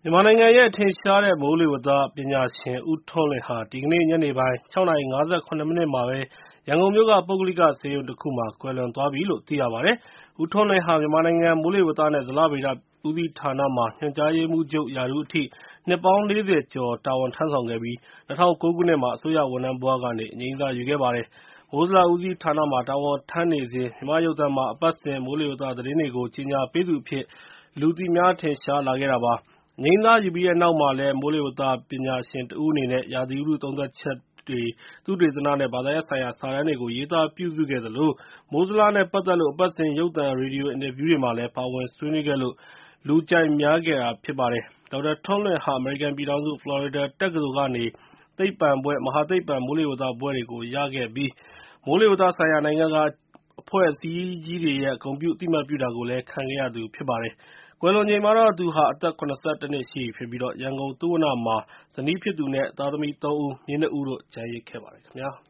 မြန်မာနိုင်ငံရဲ့ထင်ရှားတဲ့မိုးလေဝသပညာရှင်ဦးထွန်းလွင်ဟာဒီကနေ့ညနေပိုင်း 6 နာရီ 57 မိနစ်မှာပဲရန်ကုန်မြို့ကပုဂ္ဂလိကဆေးရုံတစ်ခုမှာကွယ်လွန်သွားပြီလို့သိရပါတယ်။ ဦးထွန်းလွင်ဟာမြန်မာနိုင်ငံမိုးလေဝသနဲ့ဇလဗေဒဦးစီးဌာနမှာညွှန်ကြားရေးမှူးချုပ်ရာထူးအထိနှစ်ပေါင်း 40 ကျော်တာဝန်ထမ်းဆောင်ခဲ့ပြီး ၂၀၀၉ ခုနှစ်မှာအစိုးရဝန်ထမ်းဘဝကနေအငြိမ်းစားယူခဲ့ပါတယ်။ မိုးဇလဦးစီးဌာနမှာတာဝန်ထမ်းနေစဉ်မြန်မာ့ရုပ်သံမှာအပတ်စဉ်မိုးလေဝသသတင်းတွေကိုကြေညာပေးသူအဖြစ်လူသိများထင်ရှားလာခဲ့တာပါ။ အငြိမ်းစားယူပြီးတဲ့နောက်မှာလည်း မိုးလေဝသပညာရှင်တစ်ဦးအနေနဲ့ ရာသီဥတုသုံးသပ်ချက်တွေ၊ သုတေသနနဲ့ ဘာသာရပ်ဆိုင်ရာစာတမ်းတွေကို ရေးသားပြုစုခဲ့သလို မိုးဇလနဲ့ပတ်သက်လို့ အပတ်စဉ်ရုပ်သံ၊ ရေဒီယိုအင်တာဗျူးတွေမှာလည်း ပါဝင်ဆွေးနွေးခဲ့လို့ လူကြိုက်များခဲ့တာဖြစ်ပါတယ်။ ဒေါက်တာထွန်းလွင်ဟာ အမေရိကန်ပြည်ထောင်စု ဖလော်ရီဒါတက္ကသိုလ်ကနေ သိပ္ပံဘွဲ့၊ မဟာသိပ္ပံမိုးလေဝသဘွဲ့တွေကိုရခဲ့ပြီး မိုးလေဝသဆိုင်ရာနိုင်ငံတကာအဖွဲ့အစည်းကြီးတွေရဲ့ ဂုဏ်ပြုအသိအမှတ်ပြုတာကိုလည်းခံခဲ့ရသူဖြစ်ပါတယ်။ ကွယ်လွန်ချိန်မှာသူဟာအသက် ၇၁ နှစ်ရှိပြီဖြစ်ပြီး ရန်ကုန်သုဝဏ္ဏမှာဇနီးဖြစ်သူနဲ့သားသမီး ၃ ဦး၊ မြေး 2 ဦးတို့ကျန်ရစ်ခဲ့ပါတယ်ခင်ဗျာ။